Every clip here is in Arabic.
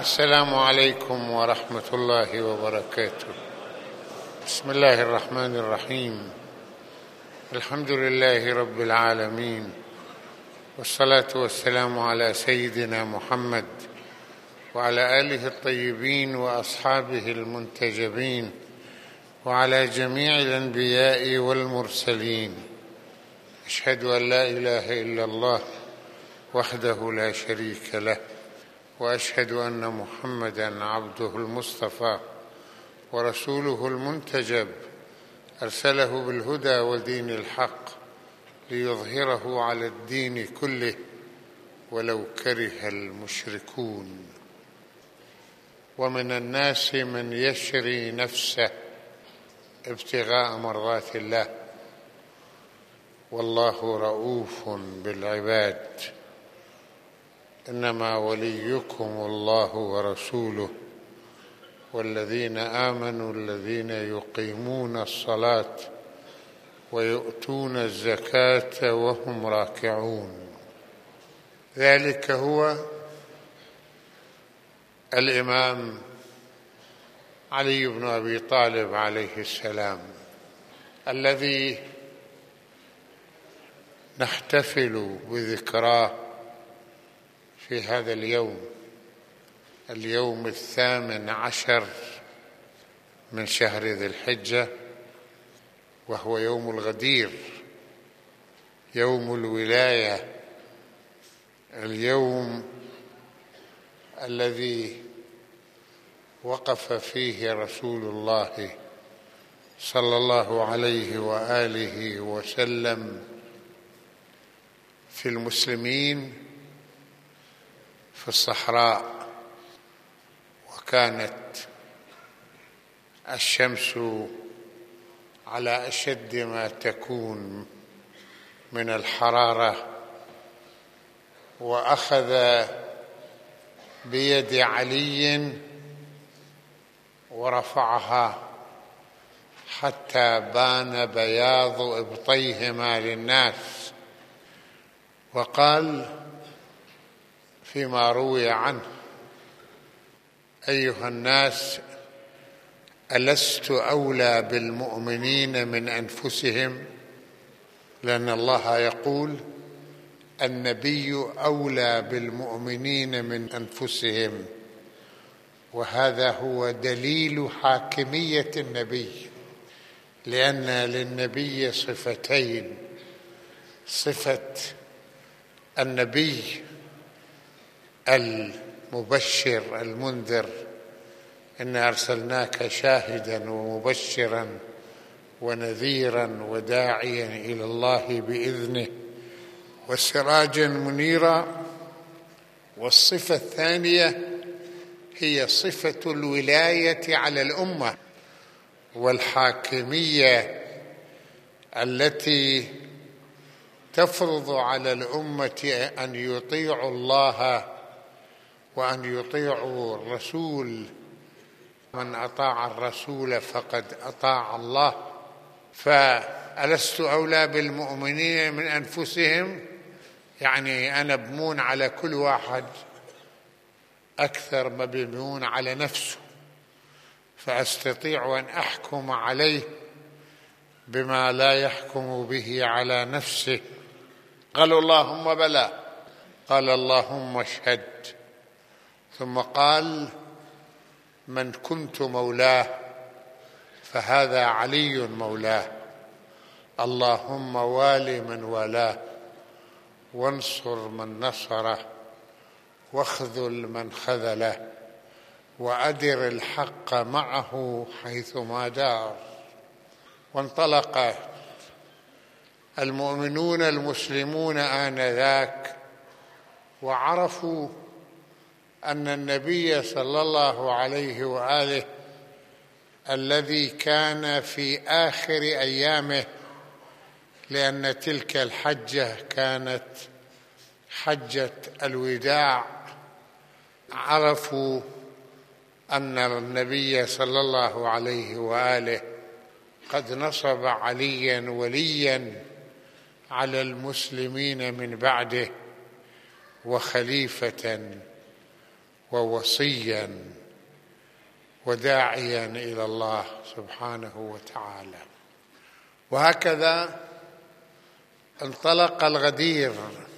السلام عليكم ورحمة الله وبركاته. بسم الله الرحمن الرحيم. الحمد لله رب العالمين، والصلاة والسلام على سيدنا محمد وعلى آله الطيبين وأصحابه المنتجبين وعلى جميع الأنبياء والمرسلين. أشهد أن لا إله إلا الله وحده لا شريك له، وأشهد أن محمدًا عبده المصطفى ورسوله المنتجب، أرسله بالهدى ودين الحق ليظهره على الدين كله ولو كره المشركون. ومن الناس من يشري نفسه ابتغاء مرضات الله والله رؤوف بالعباد. إنما وليكم الله ورسوله والذين آمنوا الذين يقيمون الصلاة ويؤتون الزكاة وهم راكعون. ذلك هو الإمام علي بن أبي طالب عليه السلام، الذي نحتفل بذكراه في هذا اليوم 18 من شهر ذي الحجة، وهو يوم الغدير، يوم الولاية، اليوم الذي وقف فيه رسول الله صلى الله عليه وآله وسلم في المسلمين في الصحراء، وكانت الشمس على أشد ما تكون من الحرارة، وأخذ بيد علي ورفعها حتى بان بياض إبطيهما للناس، وقال فيما روي عنه: أيها الناس، ألست أولى بالمؤمنين من أنفسهم؟ لأن الله يقول: النبي أولى بالمؤمنين من أنفسهم، وهذا هو دليل حاكمية النبي، لأن للنبي صفتين: صفة النبي المبشر المنذر، إنا أرسلناك شاهدا ومبشرا ونذيرا وداعيا إلى الله بإذنه وسراجا منيرا. والصفة الثانية هي صفة الولاية على الأمة والحاكمية التي تفرض على الأمة أن يطيعوا الله وأن يطيعوا الرسول. من أطاع الرسول فقد أطاع الله. فألست أولى بالمؤمنين من أنفسهم، يعني أنا بمون على كل واحد أكثر ما بمون على نفسه، فأستطيع أن أحكم عليه بما لا يحكم به على نفسه. قالوا: اللهم بلى. قال: اللهم اشهد. ثم قال: من كنت مولاه فهذا علي مولاه، اللهم وال من والاه وانصر من نصره واخذل من خذله وأدر الحق معه حيثما دار. وانطلق المؤمنون المسلمون آنذاك وعرفوا أن النبي صلى الله عليه وآله الذي كان في آخر أيامه، لأن تلك الحجة كانت حجة الوداع، عرفوا أن النبي صلى الله عليه وآله قد نصب عليا وليا على المسلمين من بعده وخليفة ووصيا وداعيا إلى الله سبحانه وتعالى. وهكذا انطلق الغدير،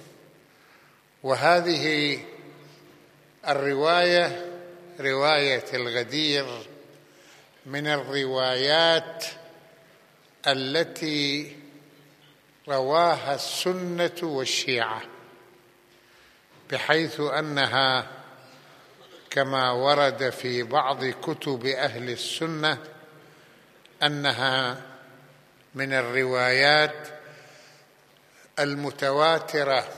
وهذه الرواية رواية الغدير من الروايات التي رواها السنة والشيعة، بحيث أنها كما ورد في بعض كتب أهل السنة أنها من الروايات المتواترة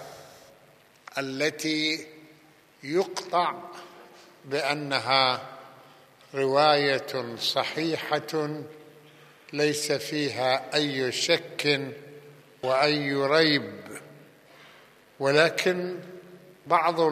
التي يقطع بأنها رواية صحيحة ليس فيها أي شك وأي ريب. ولكن بعض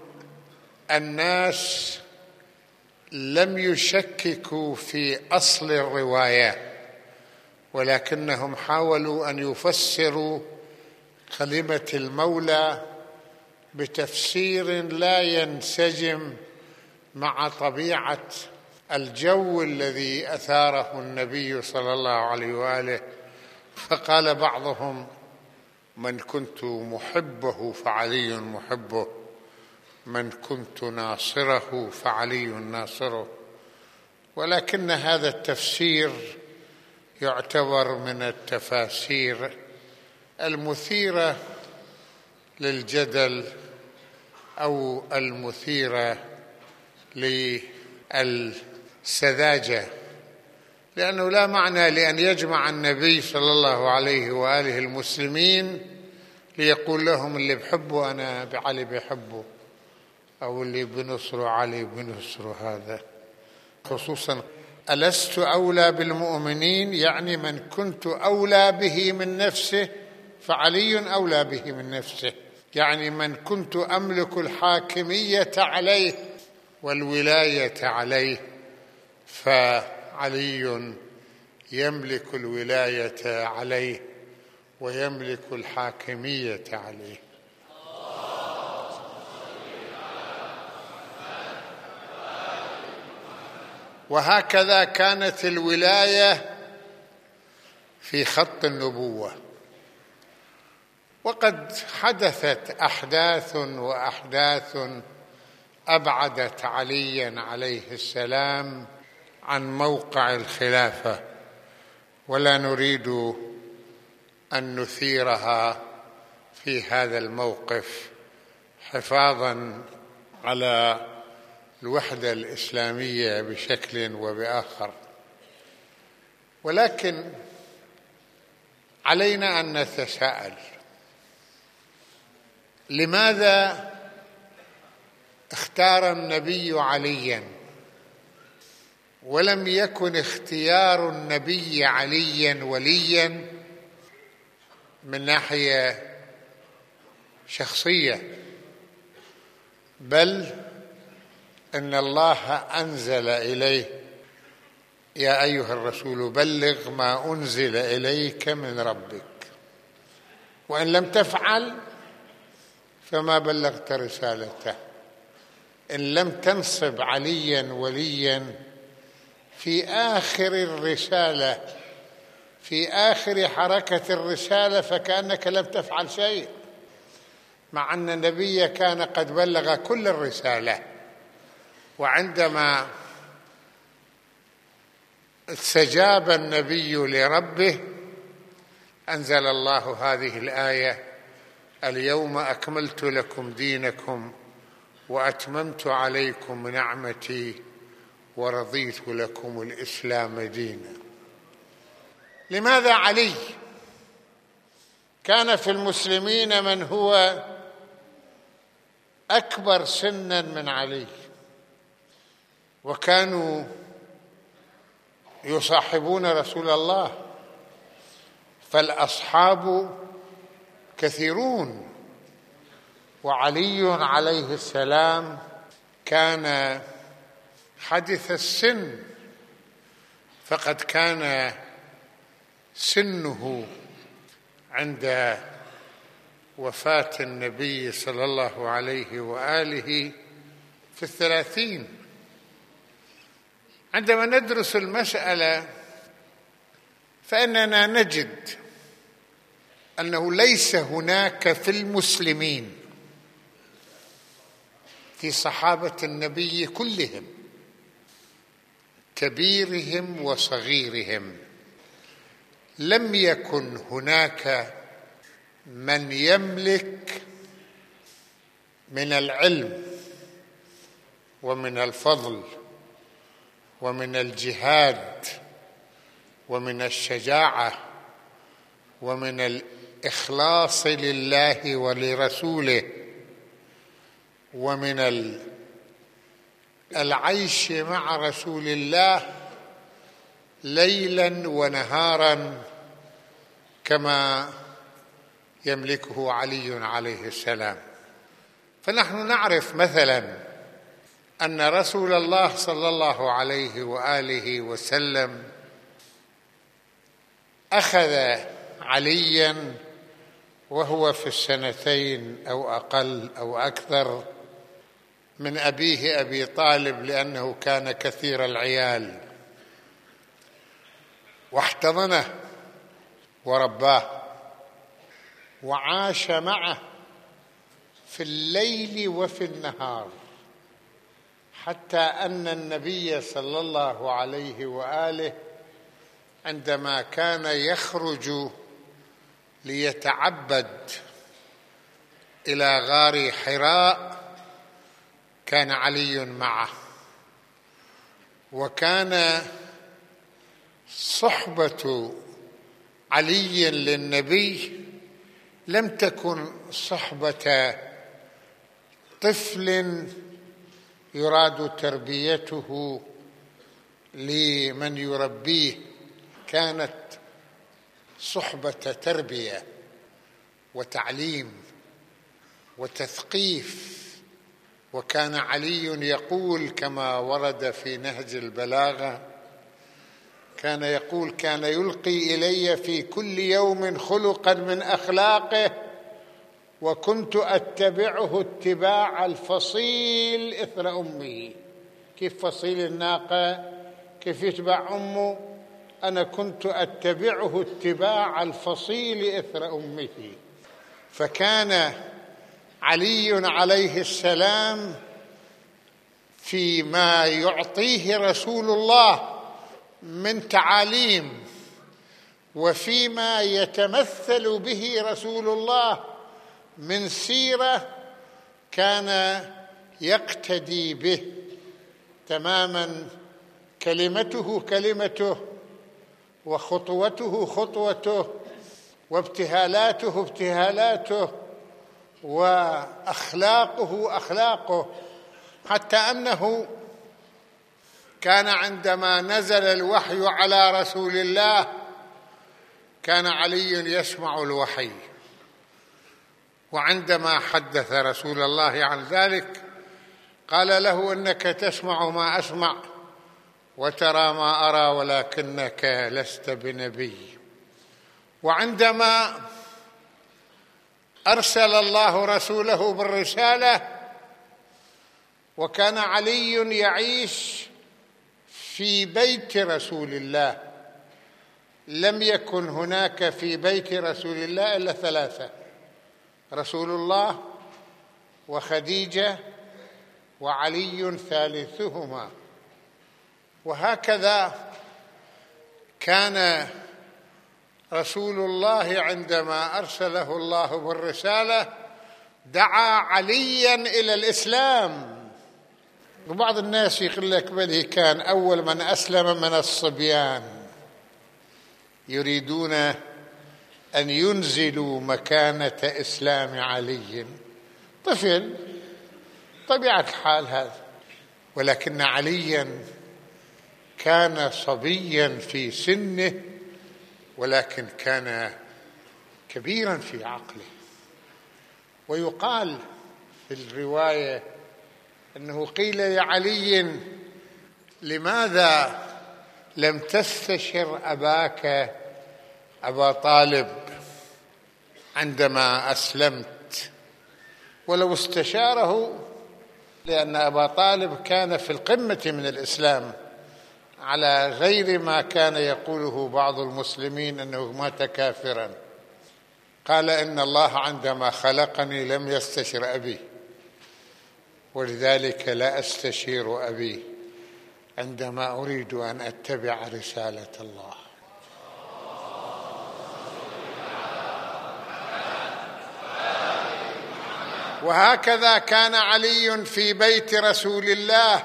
الناس لم يشككوا في أصل الرواية، ولكنهم حاولوا أن يفسروا كلمة المولى بتفسير لا ينسجم مع طبيعة الجو الذي أثاره النبي صلى الله عليه وآله. فقال بعضهم: من كنت محبه فعلي محبه، من كنت ناصره فعلي ناصره. ولكن هذا التفسير يعتبر من التفاسير المثيرة للجدل أو المثيرة للسذاجة، لأنه لا معنى لأن يجمع النبي صلى الله عليه وآله المسلمين ليقول لهم اللي بحبه أنا بعلي بحبه، أو اللي بنصر علي بنصر هذا. خصوصا ألست أولى بالمؤمنين، يعني من كنت أولى به من نفسه فعلي أولى به من نفسه، يعني من كنت أملك الحاكمية عليه والولاية عليه فعلي يملك الولاية عليه ويملك الحاكمية عليه. وهكذا كانت الولاية في خط النبوة. وقد حدثت أحداث وأحداث أبعدت عليا عليه السلام عن موقع الخلافة، ولا نريد أن نثيرها في هذا الموقف حفاظا على الوحدة الإسلامية بشكل وبآخر. ولكن علينا أن نتساءل: لماذا اختار النبي عليا ولم يكن اختيار النبي عليا وليا من ناحية شخصية، بل إن الله أنزل إليه: يا أيها الرسول بلغ ما أنزل إليك من ربك، وإن لم تفعل فما بلغت رسالته. إن لم تنصب عليا وليا في آخر الرسالة، في آخر حركة الرسالة، فكأنك لم تفعل شيء، مع أن النبي كان قد بلغ كل الرسالة. وعندما استجاب النبي لربه أنزل الله هذه الآية: اليوم أكملت لكم دينكم وأتممت عليكم نعمتي ورضيت لكم الإسلام دينا. لماذا علي؟ كان في المسلمين من هو أكبر سنا من علي، وكانوا يصاحبون رسول الله، فالأصحاب كثيرون. وعلي عليه السلام كان حدث السن، فقد كان سنه عند وفاة النبي صلى الله عليه وآله في 30. عندما ندرس المسألة فإننا نجد أنه ليس هناك في المسلمين، في صحابة النبي كلهم، كبيرهم وصغيرهم، لم يكن هناك من يملك من العلم ومن الفضل ومن الجهاد ومن الشجاعة ومن الإخلاص لله ولرسوله ومن العيش مع رسول الله ليلا ونهارا كما يملكه علي عليه السلام. فنحن نعرف مثلا أن رسول الله صلى الله عليه وآله وسلم أخذ عليا وهو في 2 أو أقل أو أكثر من أبيه أبي طالب، لأنه كان كثير العيال، واحتضنه ورباه وعاش معه في الليل وفي النهار، حتى أن النبي صلى الله عليه وآله عندما كان يخرج ليتعبد إلى غار حراء كان علي معه. وكان صحبة علي للنبي لم تكن صحبة طفل يراد تربيته لمن يربيه، كانت صحبة تربية وتعليم وتثقيف. وكان علي يقول كما ورد في نهج البلاغة، كان يقول: كان يلقي إلي في كل يوم خلقا من أخلاقه، وكنت أتبعه اتباع الفصيل إثر أمه. كيف فصيل الناقة كيف يتبع أمه؟ أنا كنت أتبعه اتباع الفصيل إثر أمه. فكان علي عليه السلام فيما يعطيه رسول الله من تعاليم وفيما يتمثل به رسول الله من سيرة كان يقتدي به تماما، كلمته كلمته وخطوته خطوته وابتهالاته ابتهالاته وأخلاقه أخلاقه، حتى أنه كان عندما نزل الوحي على رسول الله كان علي يسمع الوحي، وعندما حدث رسول الله عن ذلك قال له: إنك تسمع ما أسمع وترى ما أرى ولكنك لست بنبي. وعندما أرسل الله رسوله بالرسالة وكان علي يعيش في بيت رسول الله، لم يكن هناك في بيت رسول الله إلا 3: رسول الله وخديجة وعلي ثالثهما. وهكذا كان رسول الله عندما أرسله الله بالرسالة دعا عليا إلى الإسلام. وبعض الناس يقول لك بل كان أول من أسلم من الصبيان، يريدون أن ينزلوا مكانة إسلام علي. طفل طبيعة الحال هذا، ولكن عليا كان صبيا في سنه ولكن كان كبيرا في عقله. ويقال في الرواية أنه قيل لعلي: لماذا لم تستشر أباك أبا طالب عندما أسلمت؟ ولو استشاره لأن أبا طالب كان في القمة من الإسلام، على غير ما كان يقوله بعض المسلمين أنه مات كافرا. قال إن الله عندما خلقني لم يستشر أبي، ولذلك لا أستشير أبي عندما أريد أن أتبع رسالة الله. وهكذا كان علي في بيت رسول الله،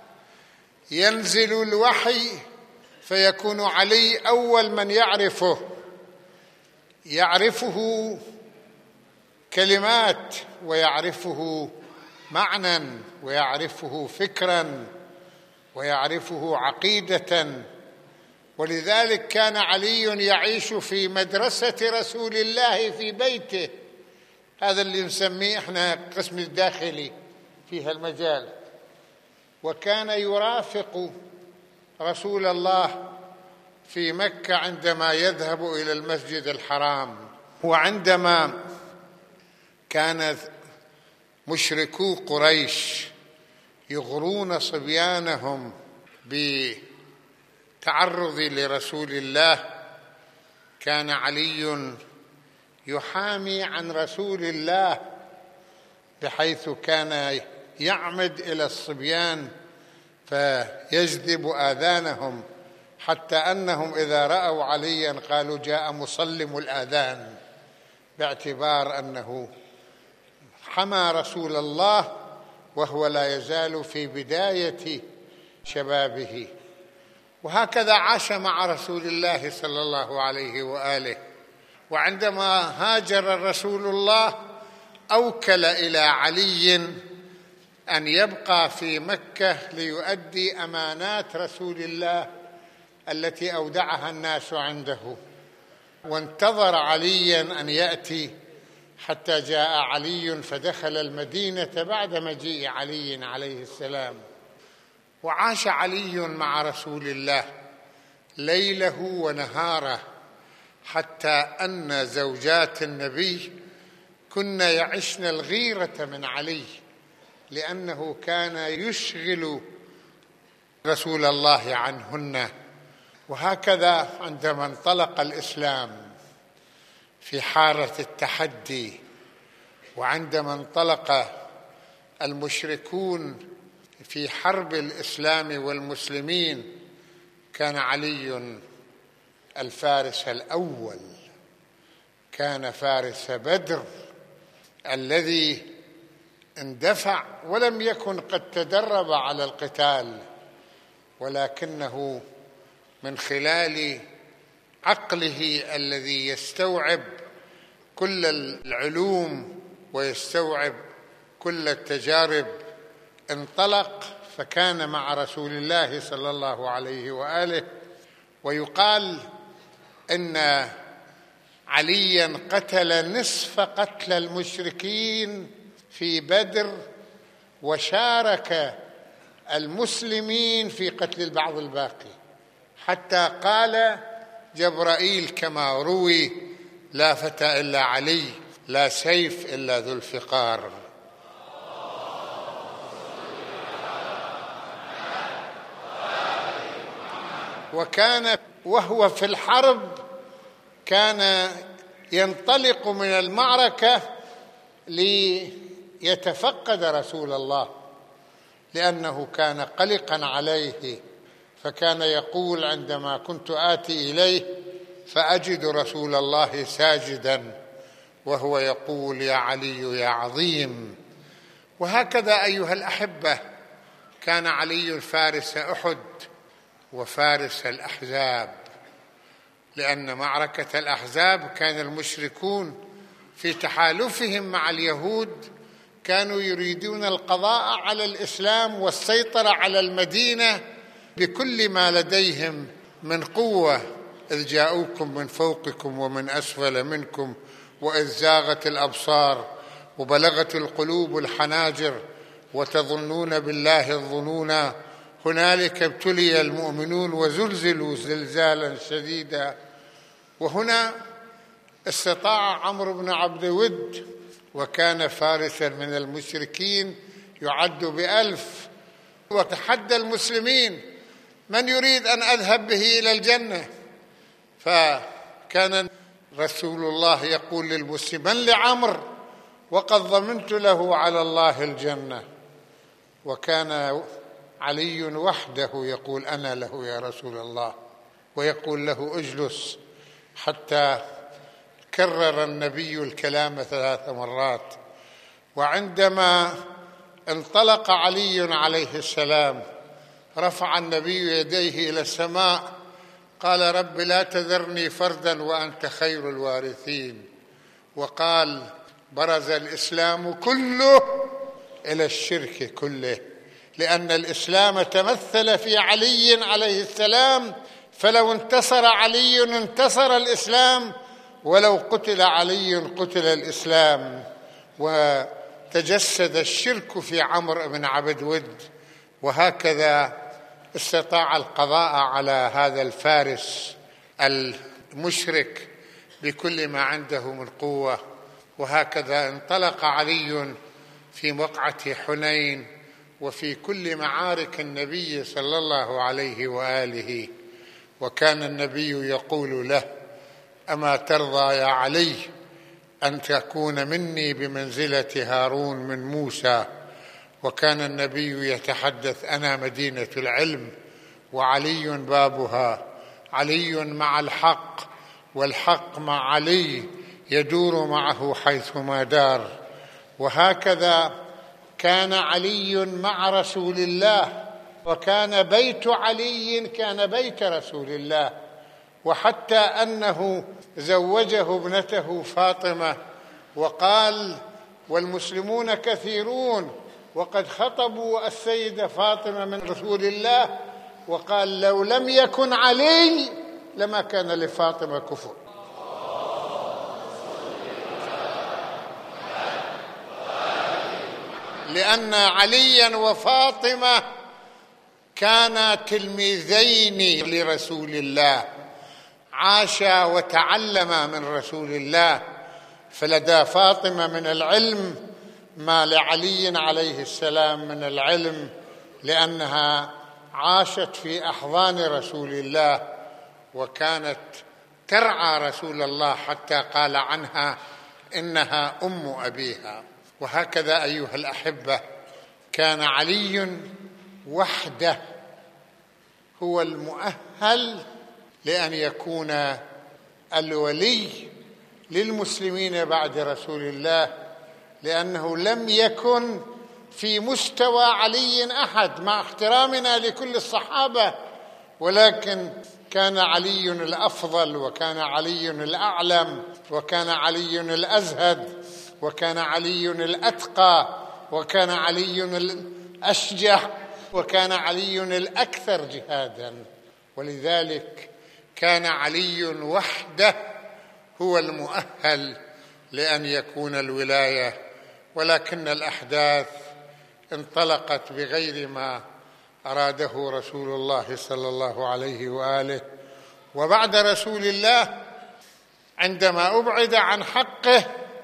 ينزل الوحي فيكون علي أول من يعرفه كلمات، ويعرفه معنى، ويعرفه فكرا، ويعرفه عقيدة. ولذلك كان علي يعيش في مدرسة رسول الله في بيته، هذا اللي نسميه احنا القسم الداخلي في هالمجال. وكان يرافق رسول الله في مكة عندما يذهب إلى المسجد الحرام، وعندما كان مشركو قريش يغرون صبيانهم بتعرض لرسول الله، كان علي يحامي عن رسول الله، بحيث كان يعمد إلى الصبيان فيجذب آذانهم، حتى أنهم إذا رأوا عليا قالوا جاء مصلم الآذان، باعتبار أنه حمى رسول الله وهو لا يزال في بداية شبابه. وهكذا عاش مع رسول الله صلى الله عليه وآله. وعندما هاجر رسول الله أوكل إلى علي أن يبقى في مكة ليؤدي أمانات رسول الله التي أودعها الناس عنده، وانتظر عليا أن يأتي حتى جاء علي فدخل المدينة بعد مجيء علي عليه السلام. وعاش علي مع رسول الله ليله ونهاره، حتى أن زوجات النبي كن يعشن الغيرة من علي، لأنه كان يشغل رسول الله عنهن. وهكذا عندما انطلق الإسلام في حارة التحدي، وعندما انطلق المشركون في حرب الإسلام والمسلمين، كان علي الفارس الأول، كان فارس بدر الذي اندفع ولم يكن قد تدرب على القتال، ولكنه من خلال عقله الذي يستوعب كل العلوم ويستوعب كل التجارب انطلق، فكان مع رسول الله صلى الله عليه وآله. ويقال إن عليا قتل نصف قتل المشركين في بدر، وشارك المسلمين في قتل البعض الباقي، حتى قال جبرائيل كما روي: لا فتى إلا علي، لا سيف إلا ذو الفقار. وكان وهو في الحرب كان ينطلق من المعركة ليتفقد رسول الله، لأنه كان قلقا عليه، فكان يقول عندما كنت آتي إليه فأجد رسول الله ساجدا وهو يقول: يا علي يا عظيم. وهكذا أيها الأحبة كان علي فارس أحد وفارس الأحزاب، لأن معركة الأحزاب كان المشركون في تحالفهم مع اليهود كانوا يريدون القضاء على الإسلام والسيطرة على المدينة بكل ما لديهم من قوة، إذ جاءوكم من فوقكم ومن أسفل منكم وإذ زاغت الأبصار وبلغت القلوب الحناجر وتظنون بالله الظنونا هنالك ابتلي المؤمنون وزلزلوا زلزالا شديدا. وهنا استطاع عمرو بن عبد ود، وكان فارسا من المشركين، يعد ب1,000، وتحدى المسلمين: من يريد أن أذهب به إلى الجنة؟ فكان رسول الله يقول للمسلم: من لعمر وقد ضمنت له على الله الجنة. وكان علي وحده يقول: أنا له يا رسول الله، ويقول له: اجلس، حتى كرر النبي الكلام 3 مرات. وعندما انطلق علي عليه السلام رفع النبي يديه إلى السماء، قال: رب لا تذرني فردا وأنت خير الوارثين. وقال: برز الإسلام كله إلى الشرك كله، لأن الإسلام تمثل في علي عليه السلام، فلو انتصر علي انتصر الإسلام، ولو قتل علي قتل الإسلام. وتجسد الشرك في عمرو بن عبد ود، وهكذا استطاع القضاء على هذا الفارس المشرك بكل ما عنده من قوة. وهكذا انطلق علي في وقعة حنين وفي كل معارك النبي صلى الله عليه وآله. وكان النبي يقول له: أما ترضى يا علي أن تكون مني بمنزلة هارون من موسى؟ وكان النبي يتحدث: أنا مدينة العلم وعلي بابها، علي مع الحق والحق مع علي يدور معه حيثما دار. وهكذا كان علي مع رسول الله، وكان بيت علي كان بيت رسول الله، وحتى أنه زوجه ابنته فاطمة، وقال: والمسلمون كثيرون وقد خطبوا السيدة فاطمة من رسول الله، وقال: لو لم يكن علي لما كان لفاطمة كفر. لأن عليا وفاطمة كانا تلميذين لرسول الله، عاشا وتعلما من رسول الله، فلدى فاطمة من العلم ما لعلي عليه السلام من العلم، لأنها عاشت في أحضان رسول الله، وكانت ترعى رسول الله حتى قال عنها: إنها أم أبيها. وهكذا أيها الأحبة، كان علي وحده هو المؤهل لأن يكون الولي للمسلمين بعد رسول الله، لأنه لم يكن في مستوى علي أحد، مع احترامنا لكل الصحابة، ولكن كان علي الأفضل، وكان علي الأعلم، وكان علي الأزهد، وكان علي الأتقى، وكان علي الأشجع، وكان علي الأكثر جهادا. ولذلك كان علي وحده هو المؤهل لأن يكون الولاية. ولكن الأحداث انطلقت بغير ما أراده رسول الله صلى الله عليه وآله. وبعد رسول الله عندما أبعد عن حقه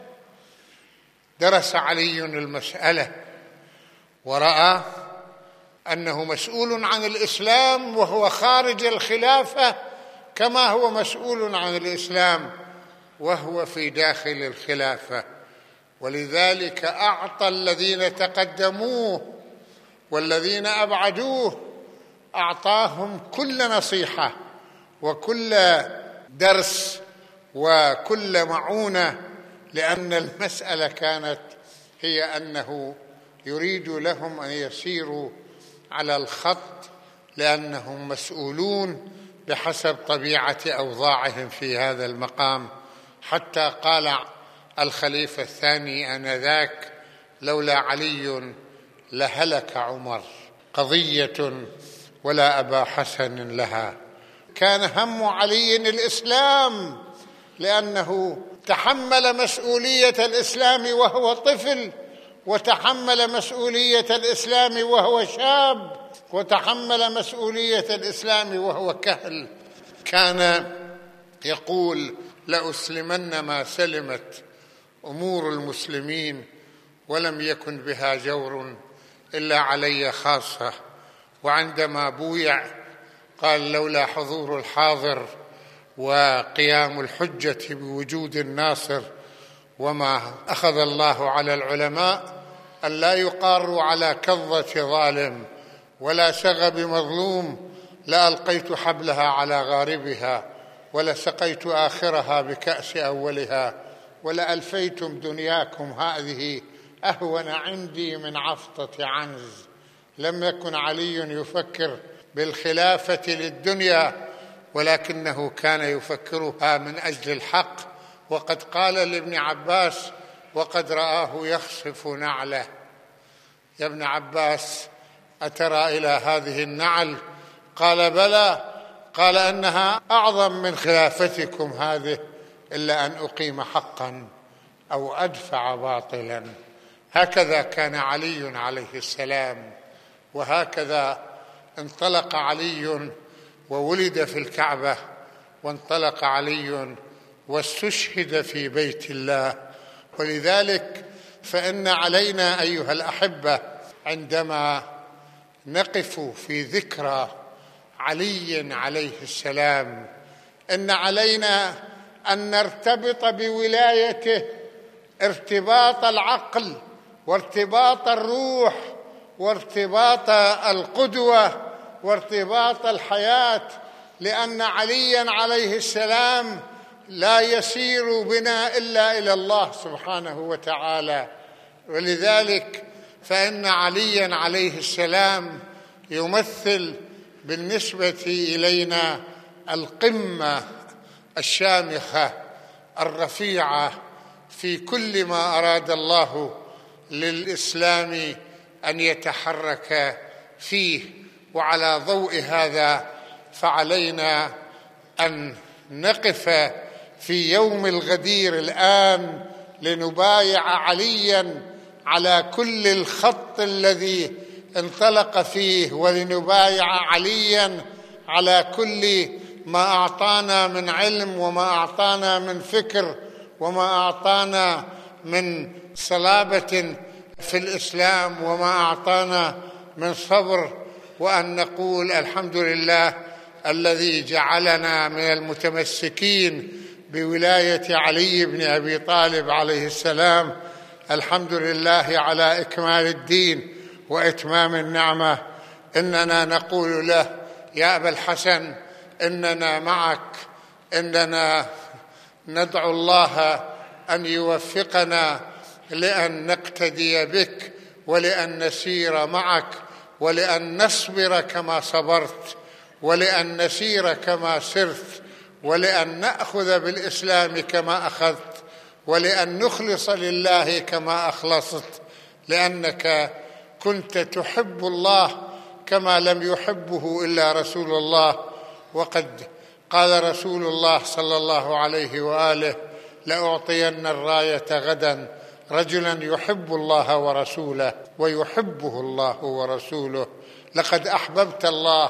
درس علي المسألة، ورأى أنه مسؤول عن الإسلام وهو خارج الخلافة، كما هو مسؤول عن الإسلام وهو في داخل الخلافة. ولذلك أعطى الذين تقدموه والذين أبعدوه، أعطاهم كل نصيحة وكل درس وكل معونة، لأن المسألة كانت هي أنه يريد لهم أن يسيروا على الخط، لأنهم مسؤولون بحسب طبيعة أوضاعهم في هذا المقام. حتى قال الخليفة الثاني آنذاك: لولا علي لهلك عمر، قضية ولا أبا حسن لها. كان هم علي الإسلام، لأنه تحمل مسؤولية الإسلام وهو طفل، وتحمل مسؤولية الإسلام وهو شاب، وتحمل مسؤولية الإسلام وهو كهل. كان يقول: لأسلمن ما سلمت أمور المسلمين ولم يكن بها جور إلا علي خاصة. وعندما بويع قال لولا حضور الحاضر وقيام الحجة بوجود الناصر وما أخذ الله على العلماء أن لا يقاروا على كظة ظالم ولا شغب مظلوم لألقيت حبلها على غاربها ولسقيت آخرها بكأس أولها ولألفيتم دنياكم هذه أهون عندي من عفطة عنز. لم يكن علي يفكر بالخلافة للدنيا ولكنه كان يفكرها من أجل الحق. وقد قال لابن عباس وقد رآه يخصف نعله: يا ابن عباس أترى إلى هذه النعل؟ قال بلى. قال أنها أعظم من خلافتكم هذه إلا أن أقيم حقا أو أدفع باطلا. هكذا كان علي عليه السلام، وهكذا انطلق علي وولد في الكعبة، وانطلق علي واستشهد في بيت الله. ولذلك فإن علينا أيها الأحبة عندما نقف في ذكرى علي عليه السلام إن علينا أن نرتبط بولايته ارتباط العقل وارتباط الروح وارتباط القدوة وارتباط الحياة، لأن عليا عليه السلام لا يسير بنا إلا إلى الله سبحانه وتعالى. ولذلك فإن عليا عليه السلام يمثل بالنسبة إلينا القمة الشامخة الرفيعة في كل ما أراد الله للإسلام أن يتحرك فيه. وعلى ضوء هذا فعلينا أن نقف في يوم الغدير الآن لنبايع عليا على كل الخط الذي انطلق فيه، ولنبايع عليا على كل ما أعطانا من علم وما أعطانا من فكر وما أعطانا من صلابة في الإسلام وما أعطانا من صبر، وأن نقول الحمد لله الذي جعلنا من المتمسكين بولاية علي بن أبي طالب عليه السلام. الحمد لله على إكمال الدين وإتمام النعمة. إننا نقول له يا أبا الحسن إننا معك، إننا ندعو الله أن يوفقنا لأن نقتدي بك ولأن نسير معك ولأن نصبر كما صبرت ولأن نسير كما سرت ولأن نأخذ بالإسلام كما أخذت ولأن نخلص لله كما أخلصت، لأنك كنت تحب الله كما لم يحبه إلا رسول الله. وقد قال رسول الله صلى الله عليه وآله: لأعطين الراية غدا رجلا يحب الله ورسوله ويحبه الله ورسوله. لقد أحببت الله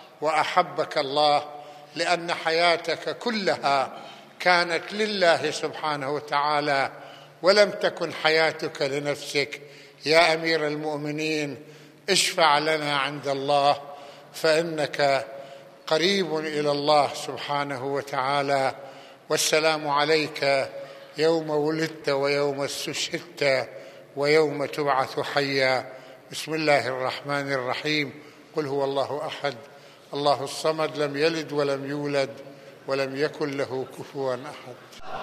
وأحبك الله، لأن حياتك كلها كانت لله سبحانه وتعالى ولم تكن حياتك لنفسك. يا أمير المؤمنين اشفع لنا عند الله، فإنك قريب إلى الله سبحانه وتعالى. والسلام عليك يوم ولدت ويوم استشهدت ويوم تبعث حيا. بسم الله الرحمن الرحيم. قل هو الله أحد الله الصمد لم يلد ولم يولد ولم يكن له كفوا أحد.